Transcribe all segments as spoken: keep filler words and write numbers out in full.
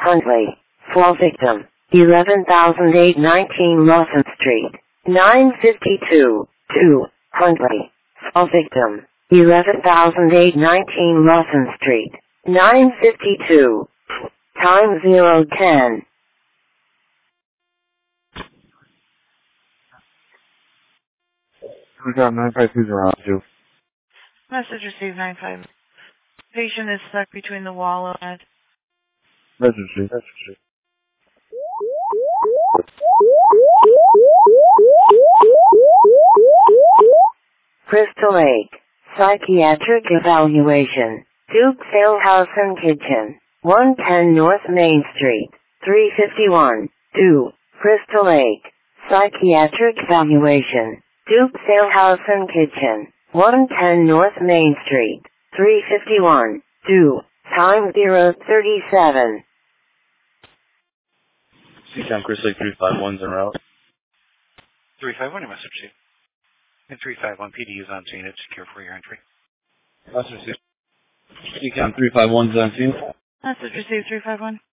Huntley. Fall victim. eleven thousand eight hundred nineteen Lawson Street. nine fifty-two. two. Huntley. Fall victim. eleven thousand eight hundred nineteen Lawson Street. nine fifty-two. Time zero ten. We got nine five two zero two. Message received nine five. Patient is stuck between the wall and bed. Message received. Message received. Crystal Lake. Psychiatric evaluation. Duke Salehouse and Kitchen. one ten North Main Street. three fifty-one. two. Crystal Lake. Psychiatric evaluation. Duke Salehouse and Kitchen. one ten North Main Street. three fifty-one. two. Time zero thirty-seven. C-Town Crystal Lake three five one's en route. three five one, a message received. And three five one P D is on scene. It's secure for your entry. Message received. C-Town three five one's on scene. Message received three five one.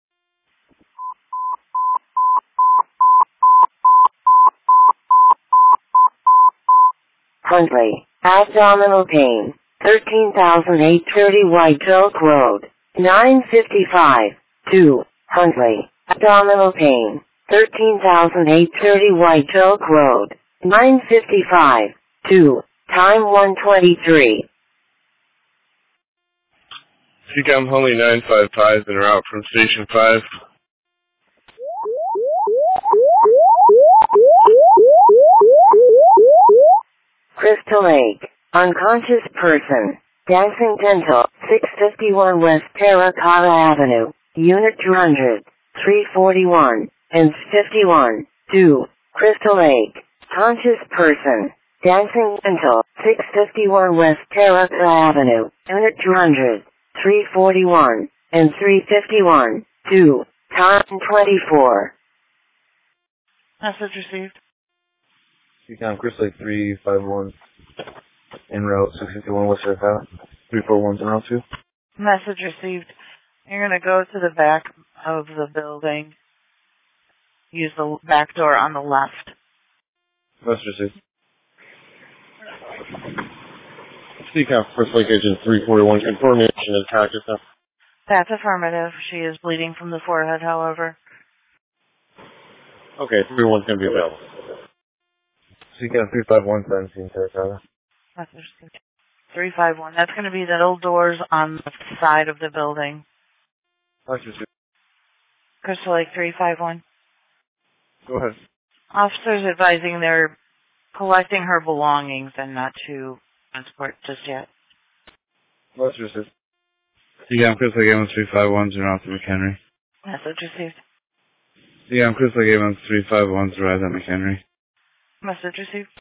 Huntley. Abdominal pain. thirteen thousand eight hundred thirty White Oak Road. nine fifty-five. two. Huntley. Abdominal pain. thirteen thousand eight hundred thirty White Oak Road. nine fifty-five. two. Time one twenty-three. C-Town Huntley nine five five en route from Station five. Crystal Lake. Unconscious person. Dancing Dental. six fifty-one West Terracotta Avenue. Unit two hundred. three forty-one. And fifty-one. two. Crystal Lake. Conscious person. Dancing Dental. six fifty-one West Terracotta Avenue. Unit two hundred. three forty-one. And three fifty-one. two. Time twenty-four. Message received. C-Town Crystal Lake three five one en route six fifty-one West Terracotta. three forty-one's en route too. Message received. You're going to go to the back of the building. Use the back door on the left. Message received. C-Town Crystal Lake Agent three forty-one confirmation is active now. That's affirmative. She is bleeding from the forehead, however. Okay, three one's going to be available. C-Town three five one seventeen Terracotta. Message received. three five one. That's going to be the little doors on the side of the building. Message received. Crystal Lake three five one. Go ahead. Officers advising they're collecting her belongings and not to transport just yet. Message received. C-Town Crystal Lake A one three five one's en route to McHenry. Message received. C-Town Crystal Lake A one three five one's arrived at McHenry. Message received.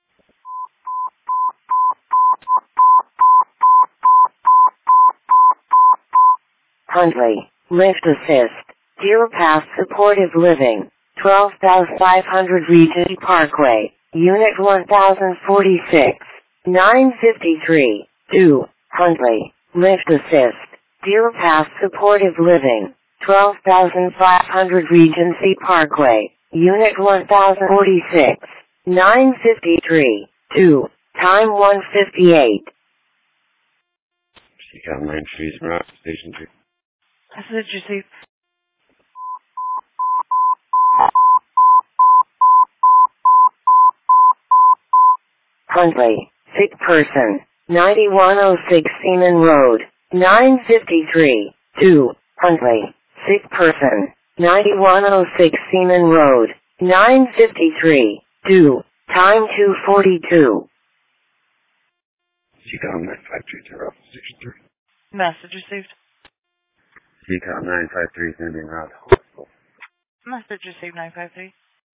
Huntley. Lift assist. Deer Path Supportive Living. twelve thousand five hundred Regency Parkway. Unit one thousand forty-six. nine fifty-three. two. Huntley. Lift assist. Deer Path Supportive Living. twelve thousand five hundred Regency Parkway. Unit one thousand forty-six. nine fifty-three. two. Time one fifty-eight. C-Town nine trees en route to Station two. Message received. Huntley. Sick person. ninety-one oh six Seaman Road. nine fifty-three. two. Huntley. Sick person. ninety-one oh six Seaman Road. nine fifty-three. two. Time two forty-two. C-Town nine five three zero, Station three. Message received. C-Town nine five three is going to be en route. Message received nine five three.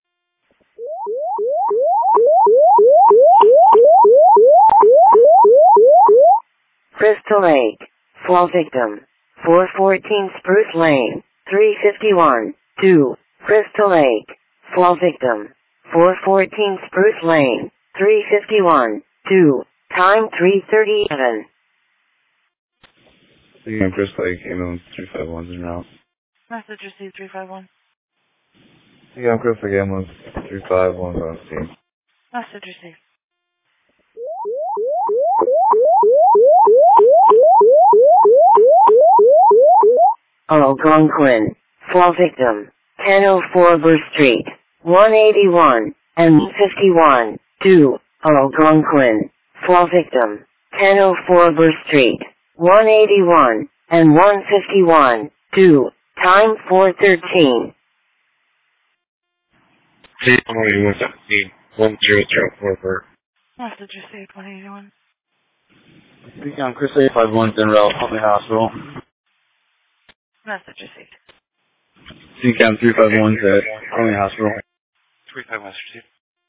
Crystal Lake. Fall victim. four fourteen Spruce Lane. three fifty-one. two. Crystal Lake. Fall victim. four fourteen Spruce Lane. three fifty-one. two. Time three thirty-seven. C-Town Crystal Lake ambulance three five one's en route. Message received three five one. Seacom Crystal Lake Ambulance three five one on scene. Message received. Algonquin. Fall victim. ten oh four Burr Street. one eighty-one and fifty-one. two. Algonquin. Fall victim. ten oh four Burr Street. one eighty-one and one fifty-one. two. Time four thirteen. Seacom one seventeen one zero zero four four. Message received one eighty-one. Seacom Crystal Lake five one en route Huntley Hospital. Message received. Seacom three five one at Huntley Hospital. three five one, message received.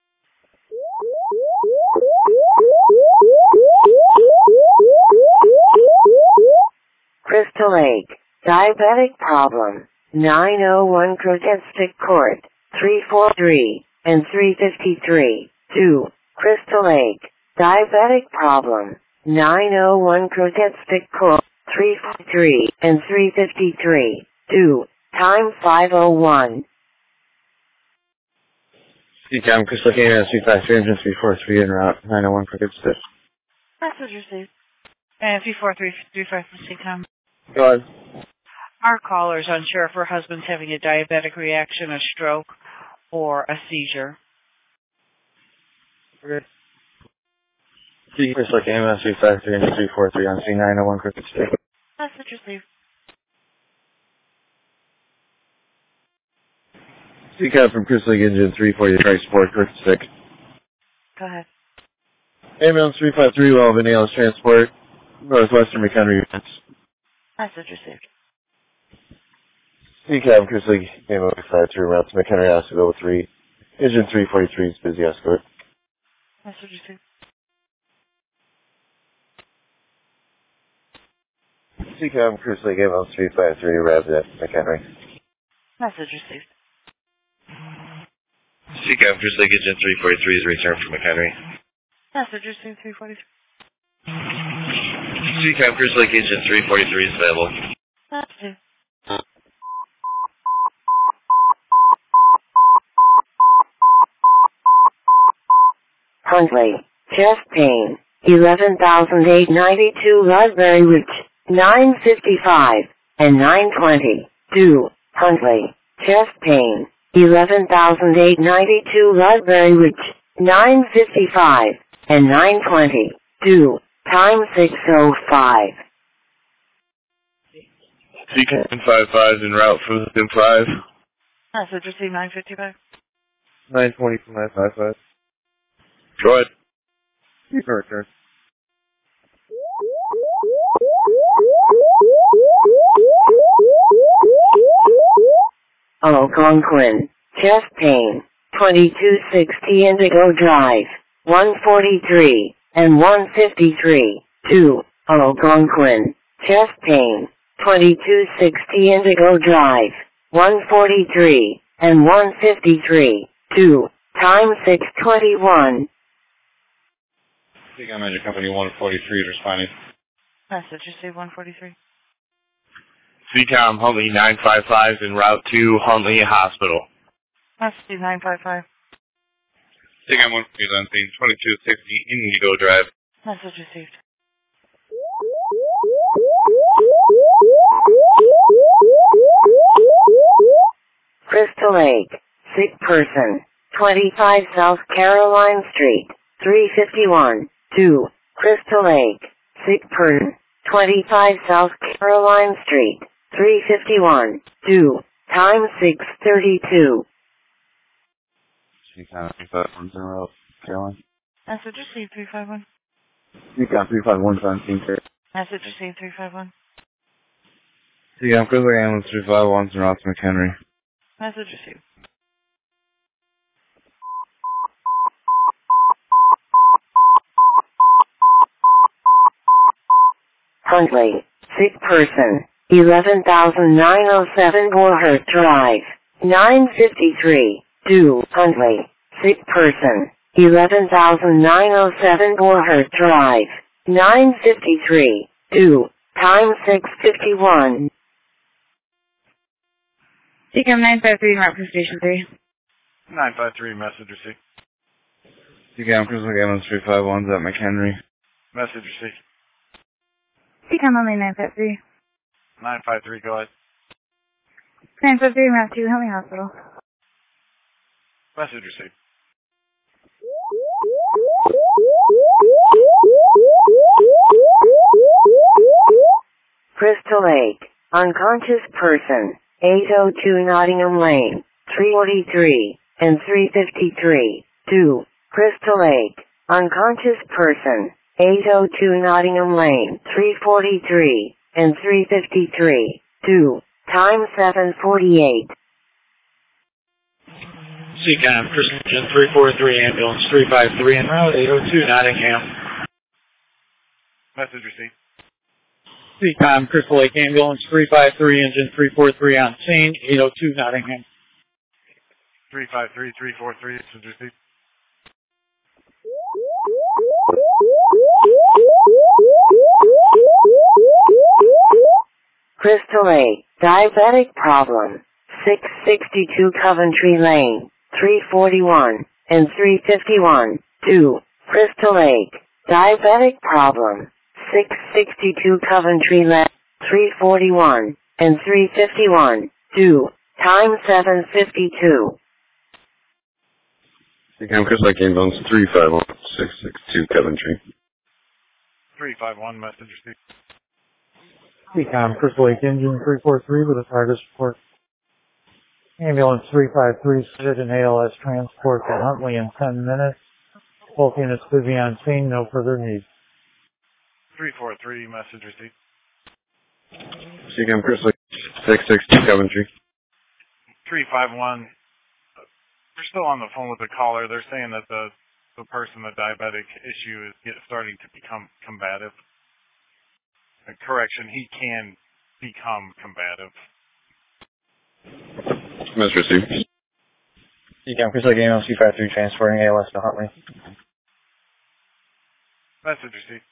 Crystal Lake. Diabetic problem. nine oh one Crooked Stick Court. three forty-three and three fifty-three. two. Crystal Lake. Diabetic problem. nine oh one Crooked Stick Court. three forty-three and three fifty-three. two. Time five oh one. Seacom Crystal Lake Ambulance three five three engine three four three en route nine oh one Crooked Stick. Message received. And three four three three five from Seacom. Go ahead. Our caller is unsure if her husband's having a diabetic reaction, a stroke, or a seizure. Okay. Seacom Crystal Lake Ambulance three five three engine three four three on scene nine oh one Crooked Stick. Message received. Seacom from Crystal Lake Engine three forty Transport Crooked Stick. Go ahead. Ambulance three five three well Vanilla Transport Northwestern McHenry units. Message received. Seacom Crystal Lake Ambulance five three route to McHenry Hospital three. Engine three forty-three is busy escort. Message received. Seacom Crystal Lake Ambulance three five three arrived at McHenry. Message received. Seacom Crystal Lake Engine three forty-three is returned from McHenry. Message received three forty-three. Seacom Crystal Lake Engine three forty-three is available. Message. Huntley. Chest pain. eleven thousand eight hundred ninety-two Raspberry Ridge. nine fifty-five and nine twenty. two. Huntley. Chest pain. eleven thousand eight hundred ninety-two Raspberry Ridge. nine fifty-five and nine twenty. two. Time six oh five. Seacom five five en route for the five. Message received nine fifty-five. nine twenty from nine five five. Go ahead. Keep her return. Algonquin. Chest pain. twenty-two sixty Indigo Drive. one forty-three and one fifty-three. two. Algonquin. Chest pain. twenty-two sixty Indigo Drive. one forty-three and one fifty-three. two. Time six twenty-one. Seacom Engine Company one forty-three is responding. Message received one forty-three. Seacom Huntley nine five five en route to Huntley Hospital. Message nine five five. Seacom one forty is on scene twenty-two sixty Indigo Drive. Message received. Crystal Lake. Sick person. twenty-five South Caroline Street. three fifty-one. two. Crystal Lake. Sick person. twenty-five South Caroline Street. three fifty-one. two. Time six thirty-two. Seacom three five one en route Caroline. Message received three five one. Seacom three five one is on scene sir. Message received three five one. Seacom Crystal Lake Ambulance three five one en route to McHenry. Message received. Huntley. Sick person. eleven thousand nine hundred seven Gorhart Drive. nine fifty-three. two. Huntley. Sick person. eleven thousand nine hundred seven Gorhart Drive. nine fifty-three. two. Time six fifty-one. C CAM nine five three, route for Station three. nine five three, message received. C CAM Crystal Galen three five one's at McHenry. Message received. C CAM only nine five three. nine five three, go ahead. nine five three, route to Huntley Hospital. Message received. Crystal Lake, unconscious person, eight oh two Nottingham Lane, three forty-three, and three fifty-three. two. Crystal Lake, unconscious person, eight oh two Nottingham Lane, three forty-three, and three fifty-three. two. Time seven forty-eight. C CAM, Crystal Engine three four three, ambulance three five three, en route eight oh two Nottingham. Message received. C CAM, Crystal Lake ambulance three five three, engine three four three on scene, eight oh two Nottingham. three five three, three four three, message received. Crystal Lake, diabetic problem, six sixty-two Coventry Lane, three forty-one, and three fifty-one. two. Crystal Lake, diabetic problem, six sixty-two Coventry Lane, three forty-one, and three fifty-one. two. Time seven fifty-two. C CAM Crystal Lake ambulance three five one, six six two Coventry. three five one, message received. C CAM, Crystal Lake engine three four three with a Targus report. Ambulance three five three, sit in A L S transport to Huntley in ten minutes. Both units busy on scene, no further need. three four three, message received. C CAM Crystal Lake six six two Coventry. three five one, we're still on the phone with the caller. They're saying that the, the person, the diabetic issue, is get, starting to become combative. Uh, correction, he can become combative. Message received. C CAM, Crystal Lake ambulance two five three, transporting A L S to Huntley. Message received.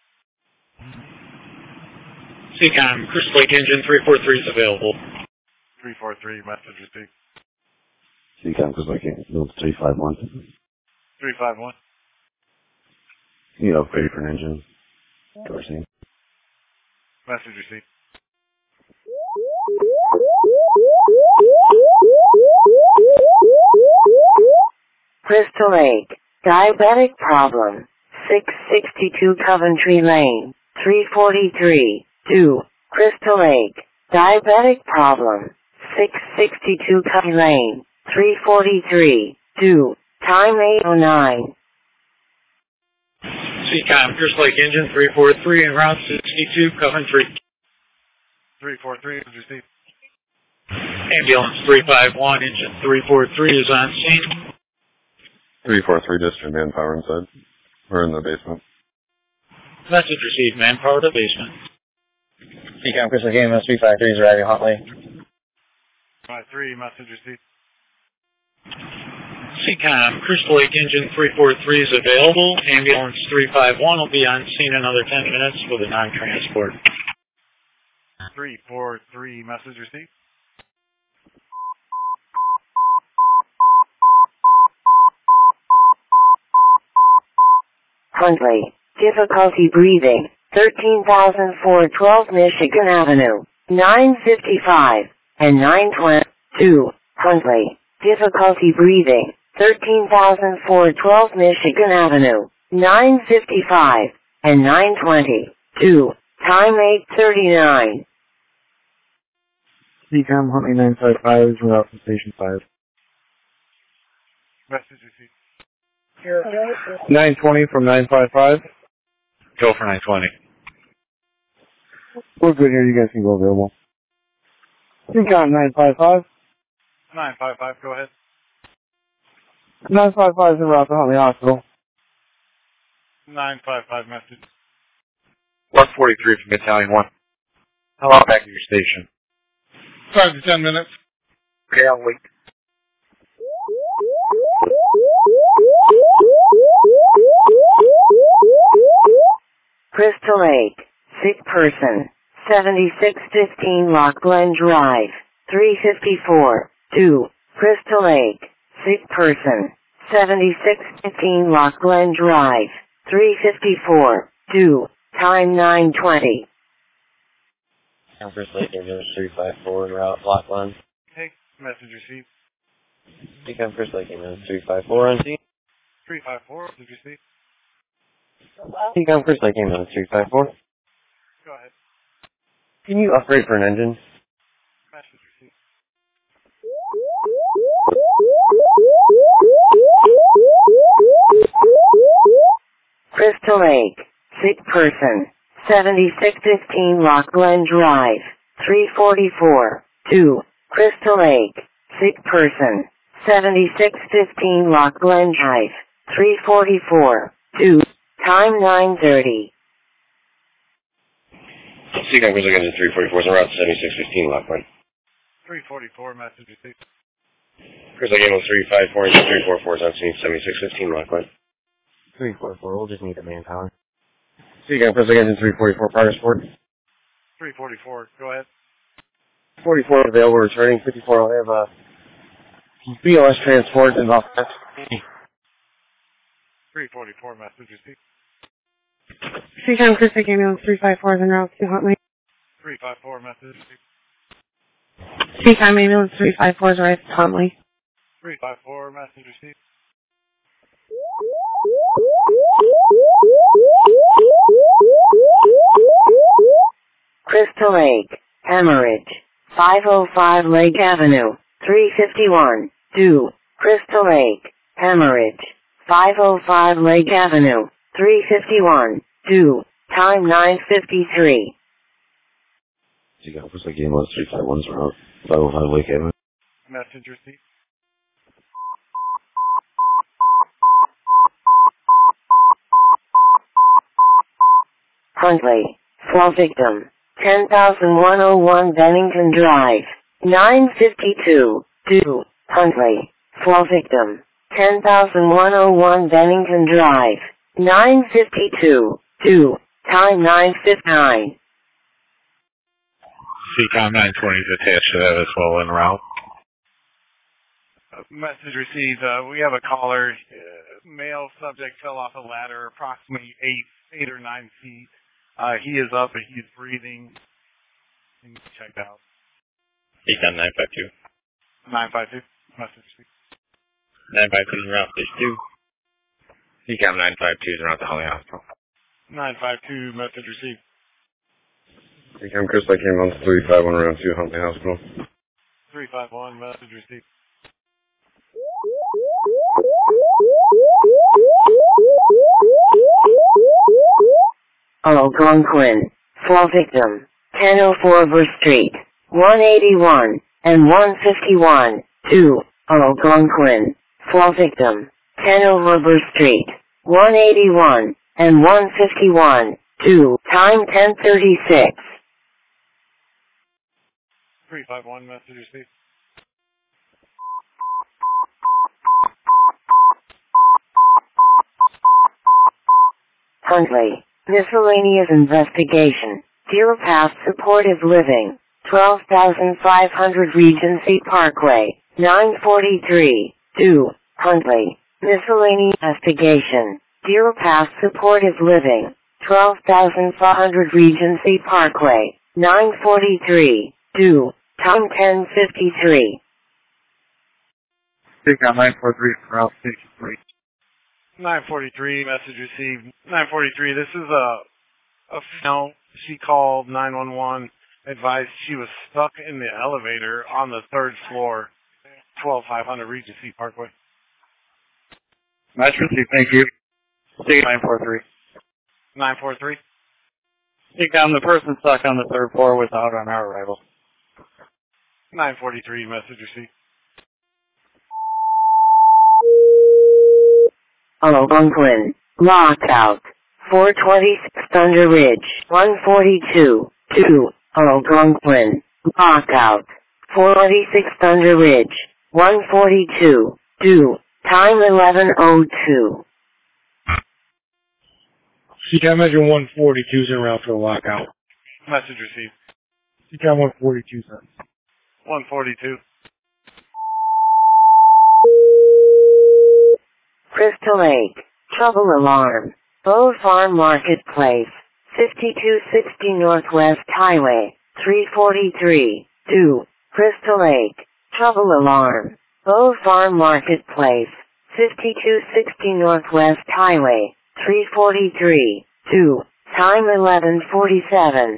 C CAM, Crystal Lake engine three four three is available. three four three, message received. C CAM Crystal Lake ambulance three five one. three five one. You know, ready for an engine. Dorsey. Message received. Crystal Lake, diabetic problem, six sixty-two Coventry Lane, three forty-three. two. Crystal Lake, diabetic problem, six sixty-two Coventry Lane, three forty-three. two. Time eight oh nine. C CAM, Crystal Lake engine three four three, en route sixty-two Coventry. three four three, message received. Ambulance three five one, engine three four three is on scene. three four three district manpower inside. We're in the basement. Message received, manpower to basement. C CAM, Crystal Lake ambulance three five three is arriving Huntley. five three, message received. C CAM, Crystal Lake engine three four three is available. Ambulance three five one will be on scene in another ten minutes with a non-transport. three four three, message received. Huntley, difficulty breathing, thirteen thousand four hundred twelve Michigan Avenue, nine fifty-five, and nine twenty-two. Huntley, difficulty breathing, thirteen thousand four hundred twelve Michigan Avenue, nine fifty-five, and nine twenty-two. Time eight thirty-nine. C CAM Huntley nine five five is route from station five. Message received. nine twenty from nine five five. Go for nine twenty. We're good here. You guys can go available. C CAM nine five five. nine five five, go ahead. nine five five is en route to Huntley Hospital. nine five five, message. one forty-three from Battalion one. How long back to your station? five to ten minutes. Okay, I'll wait. Crystal Lake, sick person, seventy-six fifteen Lock Glen Drive, three fifty-four. two, Crystal Lake, sick person, seventy-six fifteen Lock Glen Drive, three fifty-four, two, time nine twenty. Crystal Lake Ambulance three five four, route Lock Glen. Hey, message received. Become Crystal Lake Ambulance three five four on scene. three five four, message received. Become Crystal Lake Ambulance three five four. Go ahead. Can you upgrade for an engine? Message received. Crystal Lake, sick person, seventy-six fifteen Lock Glen Drive, three forty-four, two, Crystal Lake, sick person, seventy-six fifteen Lock Glen Drive, three forty-four, two, time nine thirty. Seacom Crystal Lake Engine three forty-four is on route seventy-six fifteen Lock Glen. three forty-four, message received. Crystal Lake Ambulance three five four and three four four is on scene seventy-six fifteen Lock Glen. three four four, we'll just need the manpower. Seacom Crystal Lake Engine three forty-four, progress report. three forty-four, go ahead. forty-four available, returning. fifty-four, I'll have a B L S transport and off that. three forty-four, message received. Seacom Crystal Lake Ambulance three five four is en route to Huntley. three five four, message received. Seacom Ambulance three five four is right to Huntley. three five four, message received. Crystal Lake, Hemorrhage, five oh five Lake Avenue, three fifty-one, two, Crystal Lake, Hemorrhage, five oh five Lake Avenue, three fifty-one, two, time nine fifty-three. Seacom Crystal Lake Ambulance three five one is on route five oh five Lake Avenue. Message received. Huntley, fall victim, ten thousand one oh one Bennington Drive, nine fifty-two, two, Huntley, fall victim, ten thousand one oh one Bennington Drive, nine fifty-two, two, time nine fifty-nine. Seacom nine twenty is attached to that as well en route. Uh, message received. Uh, we have a caller. Uh, male subject fell off a ladder approximately eight, eight or nine feet. Uh, he is up and he's breathing. He's checked out. Seacom nine five two. nine five two. Message received. nine five two is en route stage two. Seacom nine five two is en route to Holly Hospital. nine five two, message received. Seacom Crystal Lake Ambulance three five one round two Huntley Hospital. three five one, message received. Algonquin, fall victim, ten oh four Ver Street, one eighty-one, and one fifty-one, two, Algonquin, fall victim, ten oh four Ver Street, one eighty-one, and one fifty-one, two, time ten thirty-six. three five one, message received. Huntley, miscellaneous investigation, Deer Pass Supportive Living, twelve thousand five hundred Regency Parkway, nine forty-three, two, Huntley, miscellaneous investigation, Deer Pass Supportive Living, twelve thousand five hundred Regency Parkway, nine forty-three, two, time ten fifty-three. Seacom nine four three, route station three. nine forty-three, message received. nine forty-three, this is a, a female. She called nine one one, advised she was stuck in the elevator on the third floor, twelve five hundred Regency Parkway. Match received, thank you. Seacom nine four three. nine four three. Seacom, the person stuck on the third floor was out on our arrival. nine forty-three, message received. Algonquin, lockout, four twenty-six Thunder Ridge, one forty-two, two, Algonquin, lockout, four twenty-six Thunder Ridge, one forty-two, two, time eleven oh two. Seacom Engine one forty-two is en route to a lockout. Message received. Seacom one forty-two, sir. one forty-two. Crystal Lake, trouble alarm. Bow Farm Marketplace, fifty-two sixty Northwest Highway, three forty-three, two. Crystal Lake, trouble alarm. Bow Farm Marketplace, fifty-two sixty Northwest Highway, three forty-three, two. Time eleven forty-seven.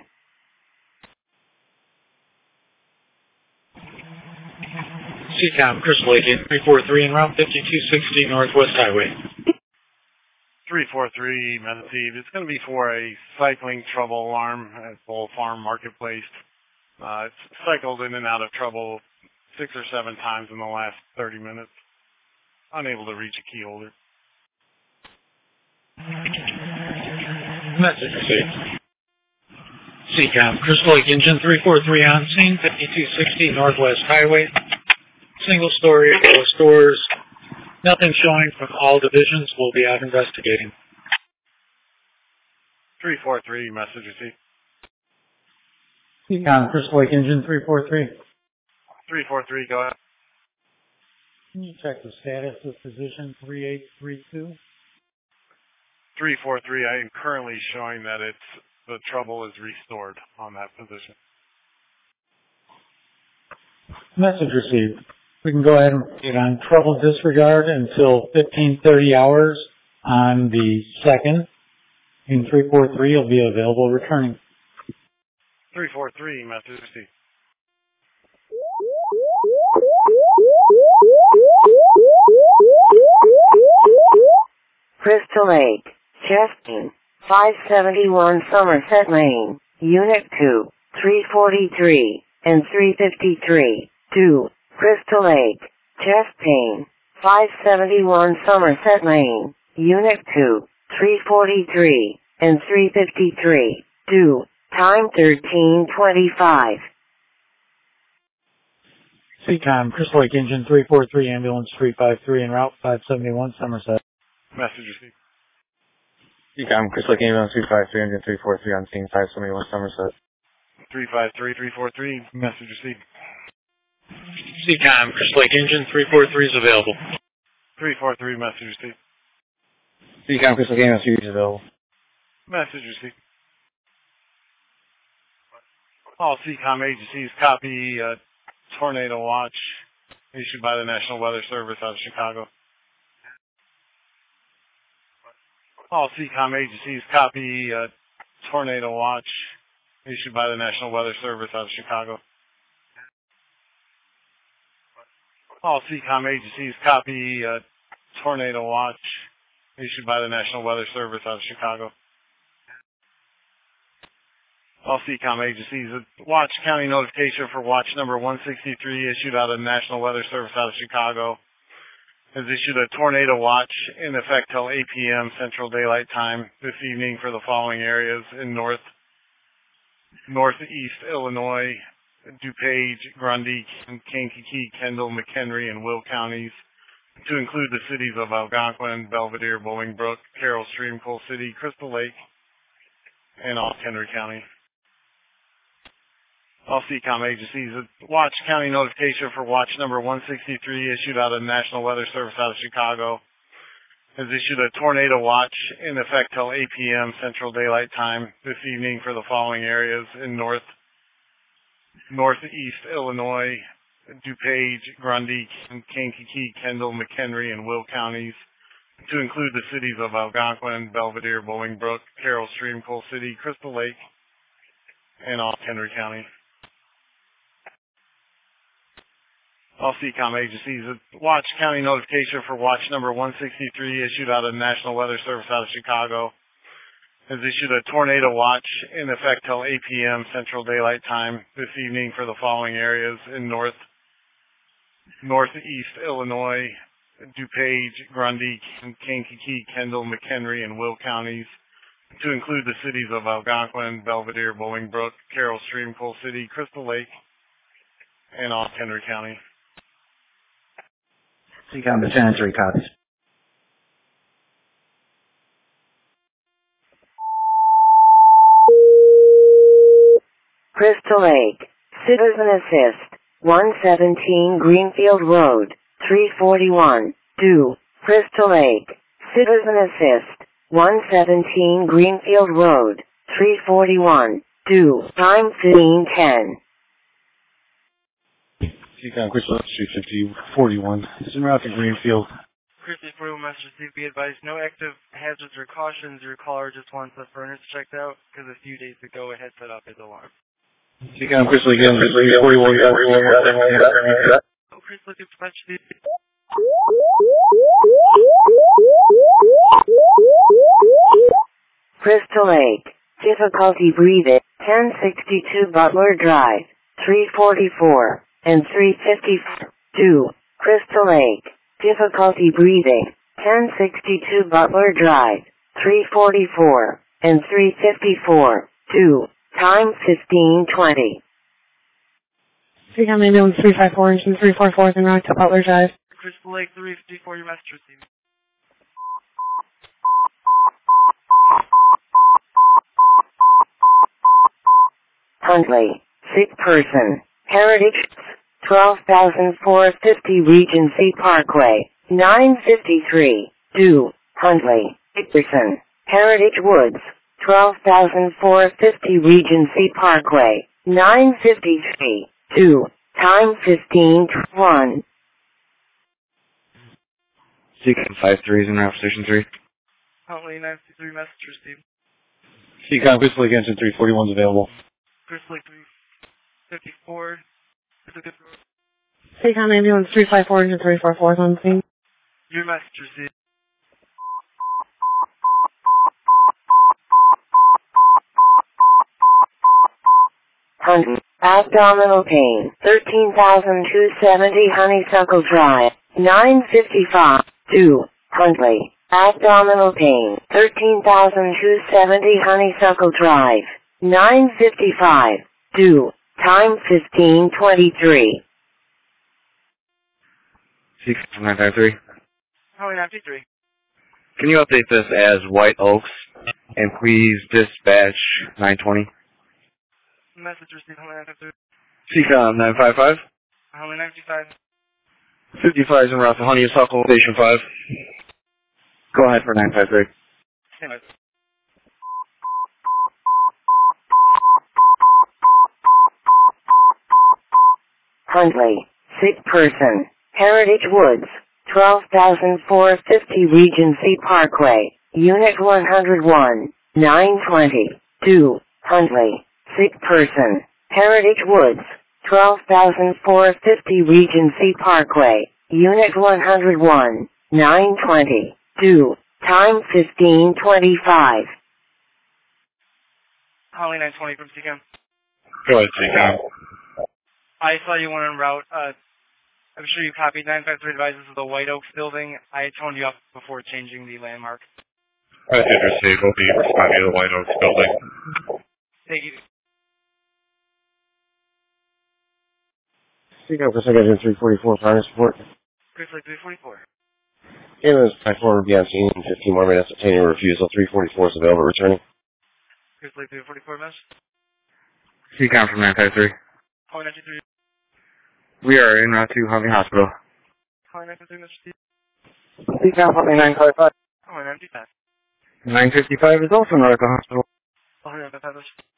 C COM, Crystal Lake, three four three en route fifty-two sixty Northwest Highway. three four three, Menaceve. It's going to be for a cycling trouble alarm at Bull Farm Marketplace. Uh, it's cycled in and out of trouble six or seven times in the last thirty minutes. Unable to reach a key holder. Message received. C COM, Crystal Lake Engine three four three on scene, fifty-two sixty Northwest Highway. Single story, four stores. Nothing showing from all divisions. We'll be out investigating. three four three, message received. C COM, Crystal Lake Engine three four three. three four three, go ahead. Can you check the status of position three eight three two? three four three, I am currently showing that it's the trouble is restored on that position. Message received. We can go ahead and get on trouble disregard until fifteen thirty hours on the second. And three four three will be available returning. three four three, message received. Crystal Lake, Cheston, five seventy-one Somerset Lane, Unit two, three forty-three, and three fifty-three, two. Crystal Lake, chest pain, five seventy-one Somerset Lane, Unit two, three forty-three, and three fifty-three, two. Time thirteen twenty-five. C COM, Crystal Lake Engine three four three, Ambulance three five three, en route five seventy-one Somerset. Message received. C COM, Crystal Lake Ambulance three five three, Engine three four three on scene five seventy-one Somerset. three five three, three four three, message received. C COM, Crystal Lake Engine three four three is available. three four three, message received. C COM, Crystal Lake Ambulance three is available. Message received. All C COM agencies copy uh, tornado watch issued by the National Weather Service out of Chicago. All C COM agencies copy uh, tornado watch issued by the National Weather Service out of Chicago. All C COM agencies copy uh, tornado watch issued by the National Weather Service out of Chicago. All C COM agencies, watch county notification for watch number one sixty-three issued out of the National Weather Service out of Chicago has issued a tornado watch in effect till eight p m Central Daylight Time this evening for the following areas in north, northeast Illinois, DuPage, Grundy, Kankakee, Kendall, McHenry, and Will counties, to include the cities of Algonquin, Belvedere, Bolingbrook, Carroll Stream, Coal City, Crystal Lake, and all Henry County. All C COM agencies, watch county notification for watch number one sixty-three issued out of the National Weather Service out of Chicago has issued a tornado watch in effect till eight p m Central Daylight Time this evening for the following areas in north, northeast Illinois, DuPage, Grundy, Kankakee, Kendall, McHenry, and Will counties, to include the cities of Algonquin, Belvedere, Bolingbrook, Carroll Stream, Coal City, Crystal Lake, and all Henry County. All C COM agencies, watch county notification for watch number one sixty-three issued out of the National Weather Service out of Chicago has issued a tornado watch in effect till eight p m Central Daylight Time this evening for the following areas in north, northeast Illinois, DuPage, Grundy, Kankakee, Kendall, McHenry, and Will counties, to include the cities of Algonquin, Belvedere, Bolingbrook, Carroll Stream, Coal City, Crystal Lake, and all Henry County. C COM, Lieutenant three copies. Crystal Lake, Citizen Assist, one seventeen Greenfield Road, three forty-one, two. Crystal Lake, Citizen Assist, one seventeen Greenfield Road, three forty-one, due, time fifteen ten. Seacom Crystal Lake, three fifty forty-one. It's en route to Greenfield. Crystal forty-one, Master Steve, be advised, no active hazards or cautions. Your caller just wants the furnace checked out, because a few days ago it had set off his alarm. Seacom Crystal Lake, again, three forty-one. Oh, Crystal Lake, Master Steve. Crystal Lake, difficulty breathing, ten sixty-two Butler Drive, three forty-four, and three fifty-two. Crystal Lake, difficulty breathing, ten sixty-two Butler Drive, three forty-four, and three fifty-four, two, time fifteen twenty. Seacom ambulance three five four engine three four four is en route to Butler Drive. Crystal Lake three fifty-four, your Master Steve. Huntley, sick person, Heritage, twelve thousand four hundred fifty Regency Parkway, nine fifty-three, due, Huntley, sick person, Heritage Woods, twelve thousand four hundred fifty Regency Parkway, nine fifty-three, due, time fifteen one. Seacom five three is en route for Station three. Huntley nine fifty-three, Master Steve. Seacom Crystal Lake, engine three forty-one is available. Crystal Lake three fifty-four. Seacom ambulance three five four engine three four four is on scene. Your Master Steve. Huntley, abdominal pain, thirteen thousand two hundred seventy Honeysuckle Drive, nine fifty-five, due, Huntley, abdominal pain, thirteen thousand two hundred seventy Honeysuckle Drive, nine fifty-five, due, time fifteen twenty-three. Seacom nine five three. Huntley nine fifty-three. Can you update this as White Oaks, and please dispatch nine twenty? Message received, Huntley nine fifty-three. Seacom nine five five. Huntley nine fifty-five. fifty-five is en route to Honeysuckle, Station five. Go ahead for nine five three. Same as. Huntley, sick person, Heritage Woods, twelve thousand four hundred fifty Regency Parkway, Unit one oh one, nine twenty, due, Huntley, sick person, Heritage Woods, twelve thousand four hundred fifty Regency Parkway, Unit one oh one, nine twenty, due, time fifteen twenty-five. Huntley nine twenty from Seacom. Go ahead, Seacom. I saw you went en route. Uh, I'm sure you copied nine five three advices of the White Oaks building. I toned you up before changing the landmark. I did receive. We'll be responding to the White Oaks building. Thank you. Seacom Crystal Lake, engine three forty-four, progress report. Crystal Lake three forty-four. Ambulance five four will be on scene in fifteen more minutes, obtaining a refusal. three forty-four is available, returning. Crystal Lake three forty-four, mess. Seacom from nine five three. Huntley nine fifty-three. We are en route to Harvey Hospital. Huntley nine fifty-three, Mister Steve. Seacom Harvey nine five five. Huntley nine fifty-five. nine fifty-five is also en route to hospital. Huntley nine fifty-five, Mister Steve.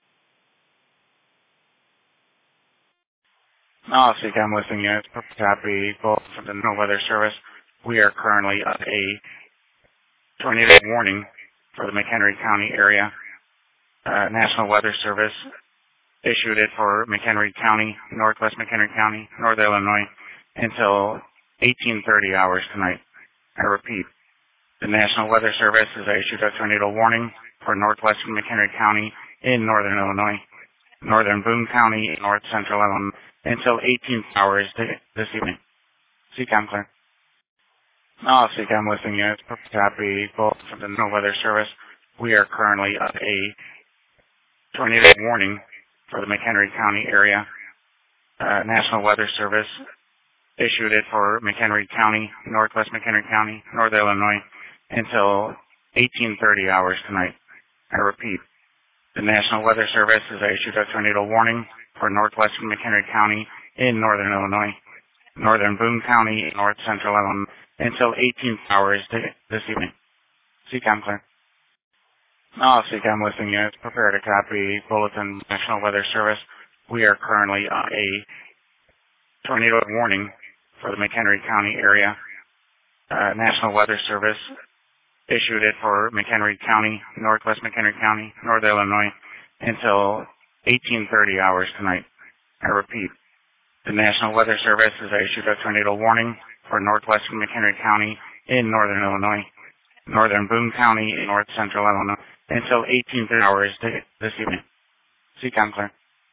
Oh, Seacom listening units, copy, both from the No Weather Service. We are currently at a tornado warning for the McHenry County area. Uh, National Weather Service issued it for McHenry County, Northwest McHenry County, North Illinois, until eighteen thirty hours tonight. I repeat, the National Weather Service has issued a tornado warning for northwestern McHenry County in northern Illinois, northern Boone County, north central Illinois, until eighteen hours this evening. Seacom clear. Oh, Seacom listening units, copy, both from the No Weather Service. We are currently at a tornado warning for the McHenry County area. Uh, National Weather Service issued it for McHenry County, Northwest McHenry County, North Illinois, until eighteen thirty hours tonight. I repeat, the National Weather Service has issued a tornado warning for northwestern McHenry County in northern Illinois, northern Boone County, north central Illinois, until eighteen hours this evening. C COM clear. All C COM listening units, prepare to copy Bulletin National Weather Service. We are currently on a tornado warning for the McHenry County area. Uh, National Weather Service issued it for McHenry County, Northwest McHenry County, Northern Illinois, until eighteen thirty hours tonight. I repeat, the National Weather Service has issued a tornado warning for northwestern McHenry County in northern Illinois, northern Boone County, and north central Illinois, until eighteen thirty hours this evening. C COM clear.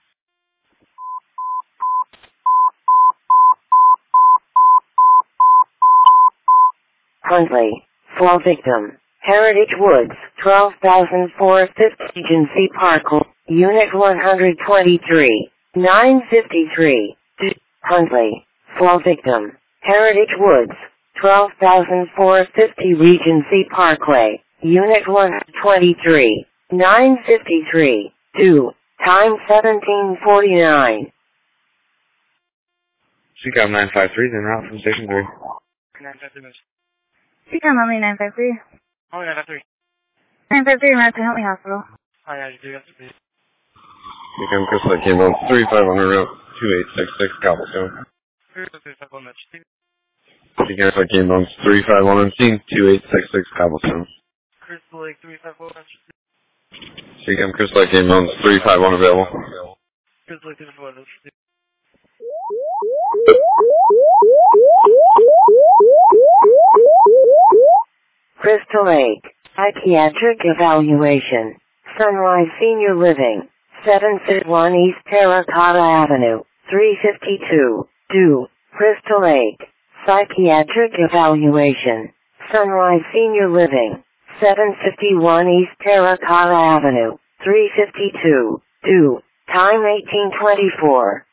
Huntley, fall victim. Heritage Woods, twelve thousand four hundred fifty Agency Parkle, Unit one hundred twenty-three, nine fifty-three. Huntley, fall victim. Heritage Woods, twelve thousand four hundred fifty Regency Parkway, Unit one hundred twenty-three, nine fifty-three. two. Time seventeen forty-nine. C COM nine five three is en route from Station three. nine five three minutes. C COM only nine five three. Only nine five three. nine five three, en route to Huntley Hospital. Hi, how do you do? That's please. C COM Crystal Lake Ambulance three five one route two eight six six Cobblestone. Crystal three five one, that's Steve. C COM Crystal Lake Ambulance three five one on scene two eight six six Cobblestone. Crystal Lake three five one, that's Steve. C COM Crystal Lake Ambulance three five one available. Crystal Lake three five one, that's Steve. Crystal Lake, Psychiatric Evaluation, Sunrise Senior Living, seven fifty-one East Terracotta Avenue, three fifty-two. two. Crystal Lake, Psychiatric Evaluation, Sunrise Senior Living, seven fifty-one East Terracotta Avenue, three fifty-two. two. Time eighteen twenty-four.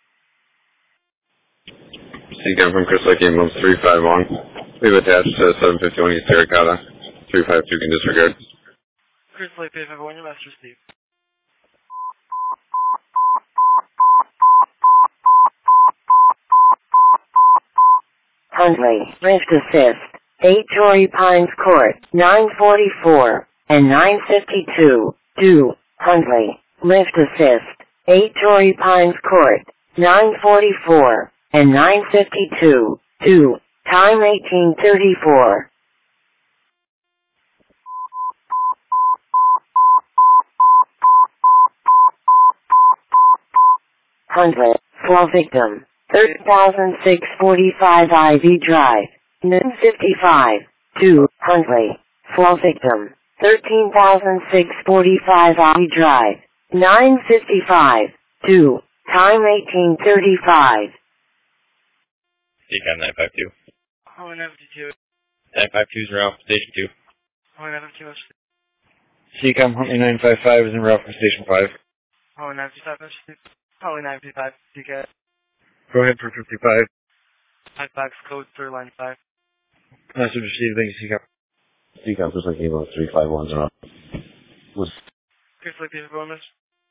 C COM from Crystal Lake Ambulance three five one. We've attached to seven fifty-one East Terracotta. three five two can disregard. Crystal Lake three five one, your master Steve. Huntley, Lift Assist, eight Torrey Pines Court, nine forty-four, and nine fifty-two. two. Huntley, Lift Assist, eight Torrey Pines Court, nine forty-four, and nine fifty-two. two. Time eighteen thirty-four. Huntley, fall victim, thirty thousand six hundred forty-five Ivy Drive, noon fifty-five. two. Huntley, fall victim, thirteen thousand six hundred forty-five Ivy Drive, nine fifty-five. two. Time eighteen thirty-five. C COM nine five two. Only nine fifty-two. nine five two is en route from Station two. Only nine fifty-two, that's Steve. C COM Huntley nine five five is en route from Station five. Only nine fifty-five, that's Steve. Only nine fifty-five, D K. Go ahead for fifty-five. Five box code, third line five. Message received. Thank you, C COM. C COM Crystal Lake Ambulance three five one is en route. Was Crystal Lake three five one, miss.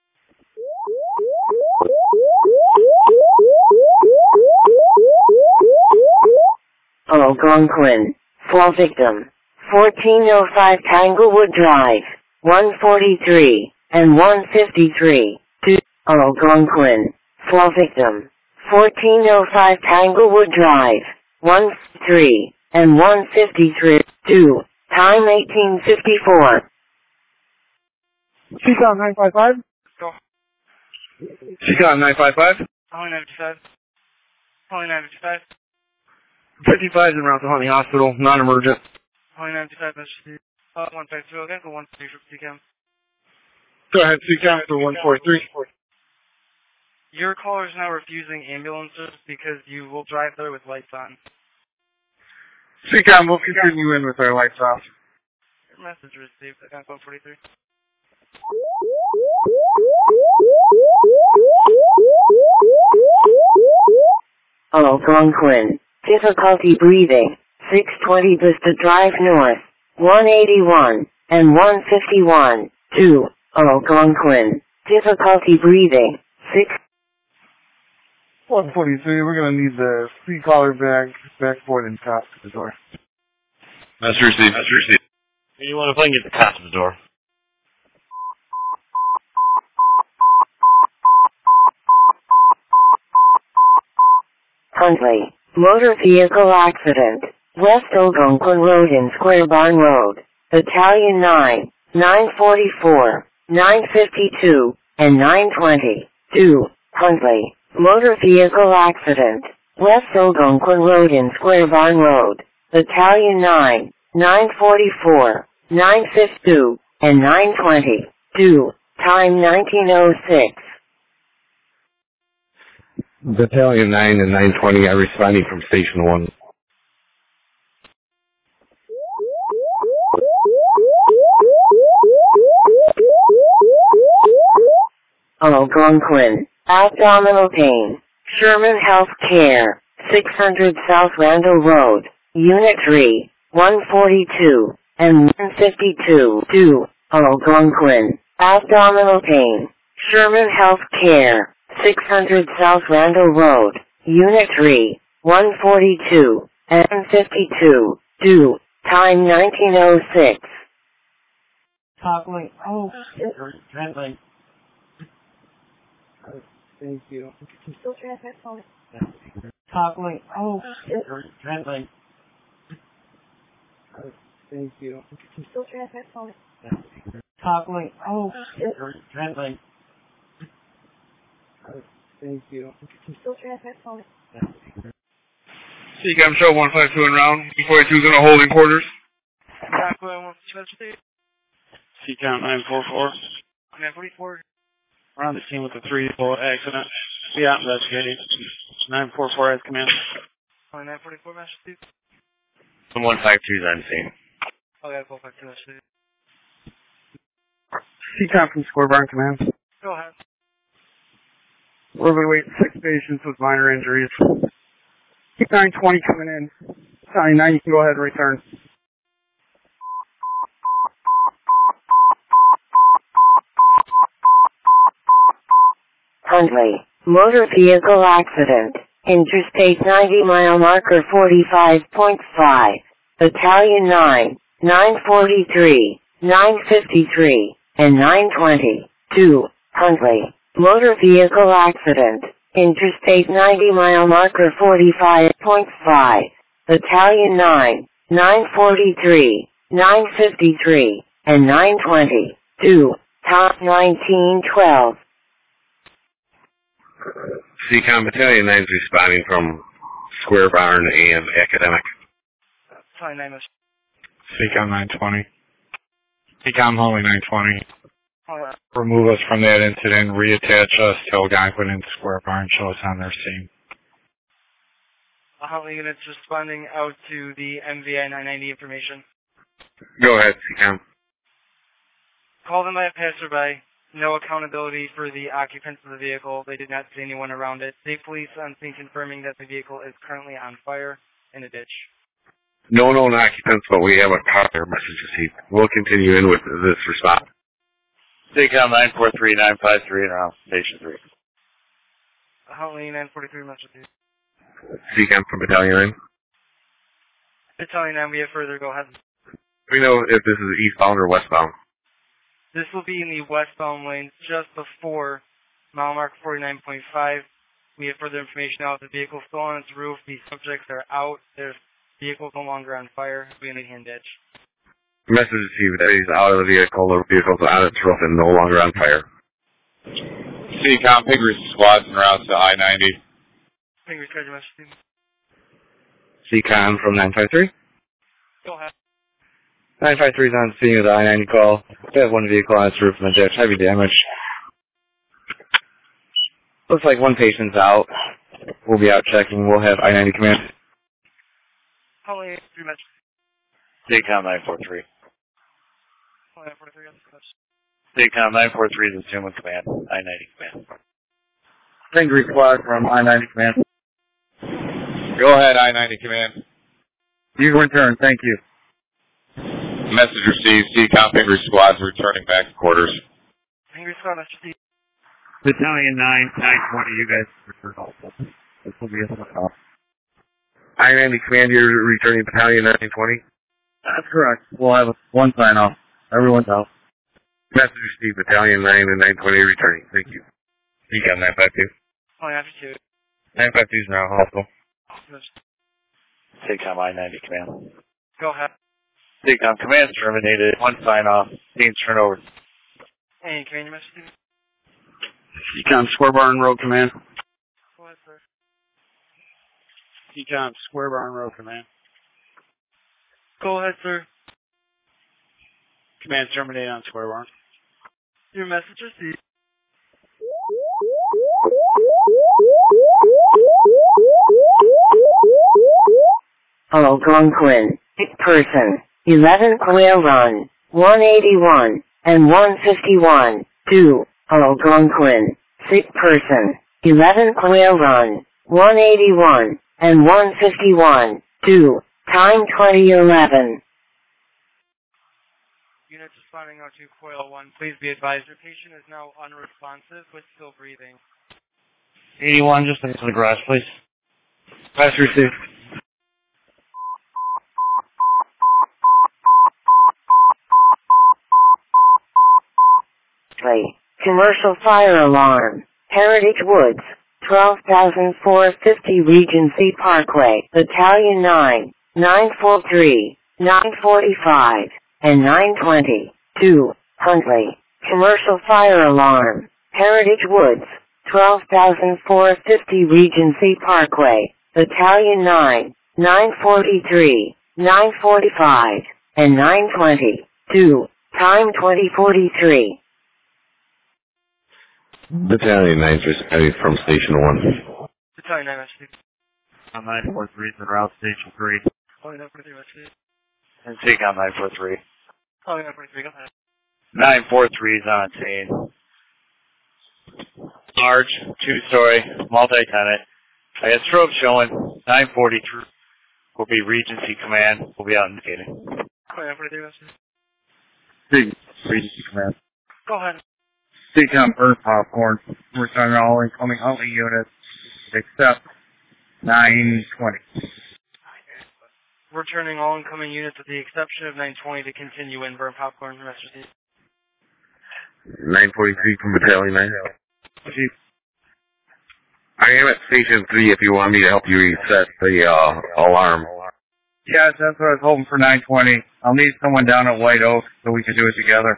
Algonquin, fall victim, fourteen oh five Tanglewood Drive, one forty-three, and one fifty-three. two. Algonquin, fall victim, fourteen oh five Tanglewood Drive, one forty-three, and one fifty-three. two. Time eighteen fifty-four. C COM nine five five. Go. C COM nine five five. Only nine fifty-five. Only nine fifty-five. fifty-five is en route to Huntley Hospital, non-emergent. Only nine fifty-five, that's Steve. Uh, one five two, okay, go one three for C COM. Go ahead, C COM for one four three. Your caller is now refusing ambulances because you will drive there with lights on. C COM, we'll continue in with our lights off. Your message received. I got one forty-three. Algonquin, difficulty breathing, six twenty Vista Drive North, one eighty-one, and one fifty-one. two. Algonquin, difficulty breathing, six. one forty-three, we're going to need the free caller back, back board and top to the door. Message received. Message received. Anyone, if I can get the cops at the door. Huntley, motor vehicle accident, West Algonquin Road and Square Barn Road, Battalion nine, nine forty-four, nine fifty-two, and nine twenty. two. Huntley, motor vehicle accident, West Algonquin Road and Square Barn Road, Battalion nine, nine forty-four, nine fifty-two, and nine twenty. two. Time nineteen oh six. Battalion nine and nine twenty are responding from Station one. Algonquin, abdominal pain, Sherman Health Care, six hundred South Randall Road, Unit three, one forty-two, and one fifty-two. two. Algonquin, abdominal pain, Sherman Health Care, six hundred South Randall Road, Unit three, one forty-two, and fifty-two. two. Time nineteen oh six. Toggling. Oh, shit. Translate. Thank you. Still transmit phone. Toggling. Oh, shit. Translate. Thank you. Still transmit phone. Toggling. Oh, shit. Translate. Thank you. Still transmit phone. C CAM show one five two en route. B forty-two is in a holding quarters. C CAM nine four four. nine forty-four. We're on the scene with a three bullet accident. Be out investigating. nine four four has command. nine forty-four, Master Steve. one five two is on scene. Okay, four five two, Master Steve. C CAM from Square Barn Command. Go ahead. We're going to wait six patients with minor injuries. Keep nine twenty coming in. County nine, you can go ahead and return. Huntley, motor vehicle accident, Interstate ninety mile marker forty-five point five, Battalion nine, nine forty-three, nine fifty-three, and nine twenty. two. Huntley, motor vehicle accident, Interstate ninety mile marker forty-five point five, Battalion nine, nine forty-three, nine fifty-three, and nine twenty. two. Top nineteen twelve. C CAM Battalion nine is responding from Square Barn and Academic. twenty-nine, Master C CAM nine twenty. C CAM Holly nine twenty. Steve. Remove us from that incident, reattach us to Algonquin and Square Barn, show us on their scene. Huntley units responding out to the M V I nine ninety information. Go ahead, C CAM. Called in by a passerby. No accountability for the occupants of the vehicle. They did not see anyone around it. State police on scene confirming that the vehicle is currently on fire in a ditch. No known occupants, but we have a car message received. We'll continue in with this response. C CAM nine four three nine five three en route. Station three. Huntley nine forty-three, Master Steve. C CAM from Battalion nine. Battalion nine, we have further. Go ahead. We know if this is eastbound or westbound. This will be in the westbound lanes just before mile mark forty-nine point five. We have further information out. The vehicle still on its roof. The subjects are out. Their vehicle no longer on fire. We in a hand ditch. Message received that he's out of the vehicle. The vehicle's on its roof and no longer on fire. C CAM Piggery squads en route to I ninety. Piggery schedule, Master Steve. C CAM from nine five three. Go ahead. nine five three is on scene of the I ninety call. We have one vehicle on its roof in the ditch. Heavy damage. Looks like one patient's out. We'll be out checking. We'll have I ninety command. Huntley three, Master C CAM nine four three. Huntley nine forty-three, yes. C CAM nine four three is assuming command. I ninety command. Piggery squad from I ninety command. Go ahead, I ninety command. You can return. Thank you. Message received. C CAM Piggery squads returning back to quarters. Piggery squad, Master Steve. Battalion nine, nine twenty, you guys return also. This will be a call. I ninety command, you're returning Battalion nine twenty. That's correct. We'll have one sign off. Everyone's out. Message received, Battalion nine and nine twenty returning. Thank you. C COM nine five two. Oh, after two. nine five two is now hostile. C COM I ninety command. Go ahead. C COM command terminated. One sign off. Scenes turnover. Hey, command your message. C COM Square Barn Road Command. Go ahead, sir. C COM Square Barn Road Command. Go ahead, sir. Command terminated on Square Barn. Your message received. Algonquin, person, eleven Quail Run, one eighty-one, and one fifty-one, two, Algonquin, sick person, eleven Quail Run, one eighty-one, and one fifty-one, two, time twenty eleven. Units responding out to Coil one. Please be advised your patient is now unresponsive but still breathing. eighty-one, just into the garage, please. Pass received. Commercial fire alarm. Heritage Woods, twelve thousand four hundred fifty Regency Parkway, Battalion nine, nine forty-three, nine forty-five, and nine twenty, two, Huntley. Commercial fire alarm. Heritage Woods, twelve thousand four hundred fifty Regency Parkway, Battalion nine, nine forty-three, nine forty-five, and nine twenty, two, time twenty forty-three. Battalion nine responding from Station one. Battalion nine, message. I'm nine four three, in route Station three. Oh, nine forty-three, message. And C COM nine four three. Oh, nine forty-three, go ahead. nine four three is on scene. Large, two-story, multi-tenant. I got strobe showing. nine forty-three will be Regency Command. We'll be out indicating. Oh, nine forty-three, message. Big Regency Command. Go ahead. C COM burn popcorn. Returning all incoming Huntley units except nine twenty. Returning all incoming units with the exception of nine twenty to continue in burn popcorn from message. nine forty-three from Battalion nine. Chief. I am at Station three if you want me to help you reset the uh, alarm. Yes, that's what I was hoping for nine twenty. I'll need someone down at White Oak so we can do it together.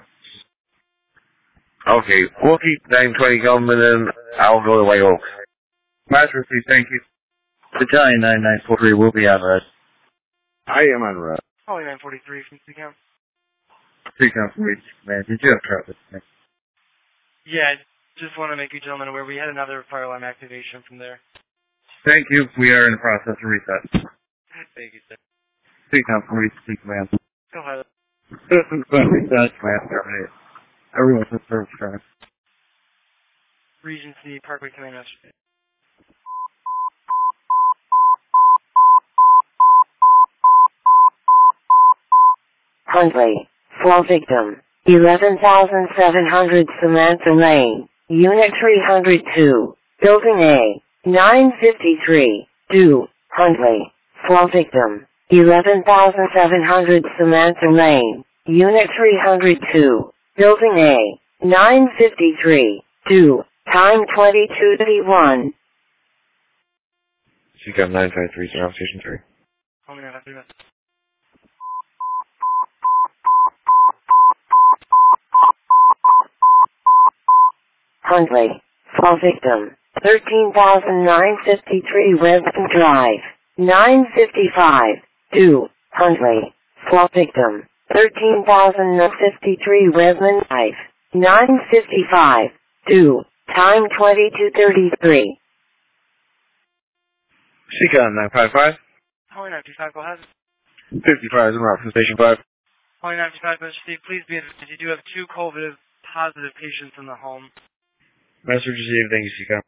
Okay, we'll keep nine twenty coming and I'll go to White Oak. Master Chief, thank you. Battalion nine nine four three will be on red. I am on red. Oh, nine forty-three from C COM. C COM from Regency Command. Did you have traffic? Yeah, just want to make you gentlemen aware we had another fire alarm activation from there. Thank you. We are in the process of reset. Thank you, sir. C COM from Regency Command. Go ahead. Citizens been reset. Command terminated. Everyone's in service track. Regency Parkway Command message. Huntley, fall victim, eleven thousand seven hundred Samantha Lane, Unit three hundred two, Building A, nine fifty-three, two, Huntley, fall victim, eleven thousand seven hundred Samantha Lane, Unit three hundred two, Building A, nine fifty-three, two, time twenty-two thirty-one. C COM nine five three, surround Station three. Oh, nine five three, message. Huntley, fall victim, thirteen thousand nine hundred fifty-three Weston Drive, nine fifty-five, two, Huntley, fall victim, thirteen thousand nine hundred fifty-three Wesman Drive, nine fifty-five, two, time twenty-two thirty-three. C COM nine five five. Oh, nine fifty-five, go ahead. fifty-five is en route from Station five. Oh, nine fifty-five, Mister Steve, please be advised you do have two COVID positive patients in the home. Message received. Thank you, C COM.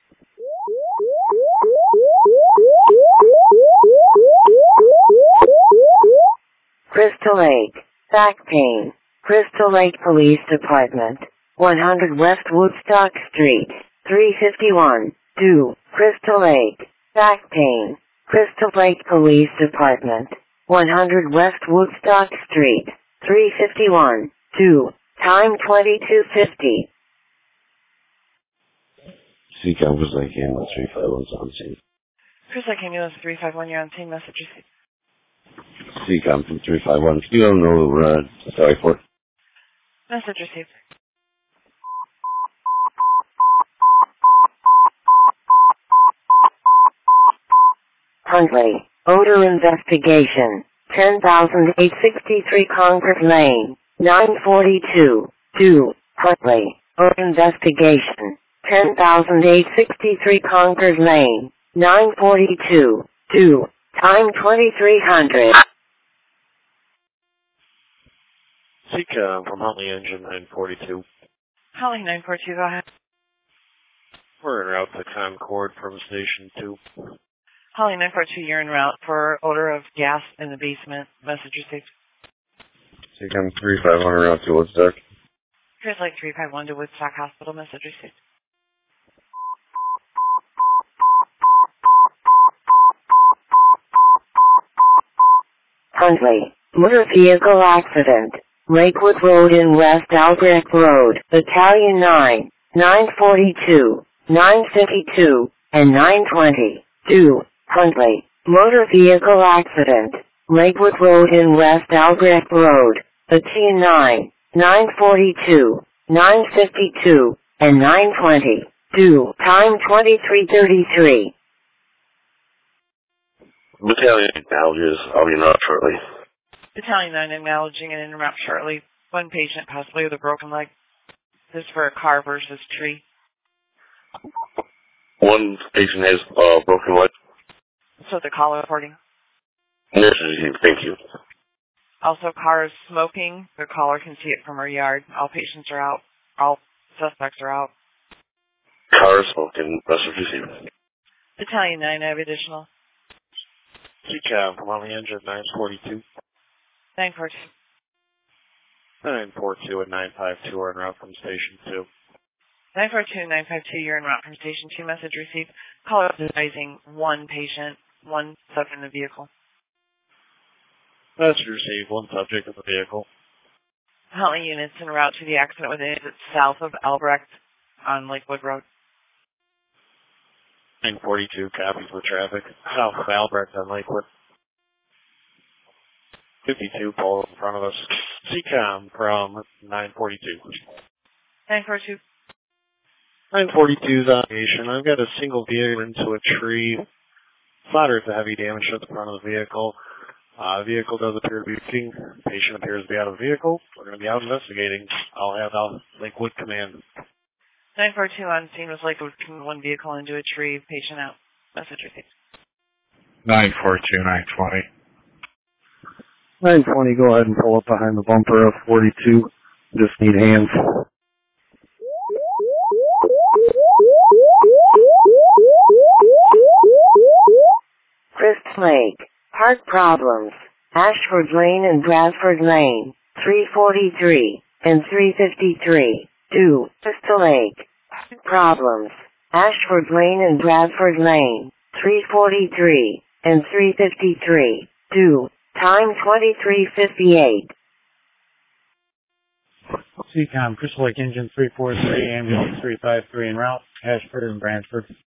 Crystal Lake, back pain, Crystal Lake Police Department, one hundred West Woodstock Street, three fifty-one, two, Crystal Lake, back pain, Crystal Lake Police Department, one hundred West Woodstock Street, three fifty-one, two, time twenty-two fifty. C COM Crystal Lake Ambulance three five one's on scene. Crystal Lake Ambulance three five one, you're on scene, message received. C COM from three five one, you don't know, uh, sorry for it. Message received. Huntley, odor investigation, ten thousand eight hundred sixty-three Concord Lane, nine forty-two, two, Huntley, odor investigation, ten thousand eight hundred sixty-three Concord Lane, nine forty-two, two, time twenty-three hundred. C COM from Huntley Engine nine forty-two. Huntley nine forty-two, go ahead. We're en route to Concord from Station two. Huntley nine forty-two, you're en route for odor of gas in the basement. Message received. C COM three five one around to Woodstock. Crystal Lake three five one to Woodstock Hospital. Message received. Huntley, motor vehicle accident, Lakewood Road in West Albrecht Road, Battalion nine, nine forty-two, nine fifty-two, and nine twenty, two, Huntley, motor vehicle accident, Lakewood Road in West Albrecht Road, Battalion nine, nine forty-two, nine fifty-two, and nine twenty, two, time twenty-three thirty-three. Battalion acknowledges, I'll be in route shortly. Battalion nine acknowledging and en route shortly. One patient possibly with a broken leg. This is for a car versus tree. One patient has uh, broken leg. So the caller reporting. Yes, thank you. Also, car is smoking. The caller can see it from her yard. All patients are out. All suspects are out. Car smoking, message received. Battalion nine, I have additional. C COM from Huntley Engine nine forty-two. nine forty-two. nine forty-two and nine fifty-two are en route from Station two. nine forty-two and nine fifty-two, you're en route from Station two. Message received. Caller is advising one patient, one subject in the vehicle. Message received, one subject in the vehicle. Huntley units en route to the accident within it south of Albrecht on Lakewood Road. nine forty-two copies with traffic south of Albrecht on Lakewood. fifty-two pulled in front of us. C COM from nine forty-two. nine forty-two. nine forty-two's on station. I've got a single vehicle into a tree. Moderate to heavy damage at the front of the vehicle. Uh, vehicle does appear to be leaking. Patient appears to be out of the vehicle. We're going to be out investigating. I'll have out Lakewood Command. nine forty-two on scene was Lakewood, one vehicle into a tree. Patient out. Message received. nine forty-two, nine twenty. nine twenty, go ahead and pull up behind the bumper of forty-two. Just need hands. Crystal Lake, park problems, Ashford Lane and Bradford Lane, three forty-three and three fifty-three, two, Crystal Lake, park problems, Ashford Lane and Bradford Lane, three forty-three and three fifty-three, two, time twenty-three fifty-eight. C COM, Crystal Lake Engine three four three, Ambulance three five three en route, Ashford and Brantford.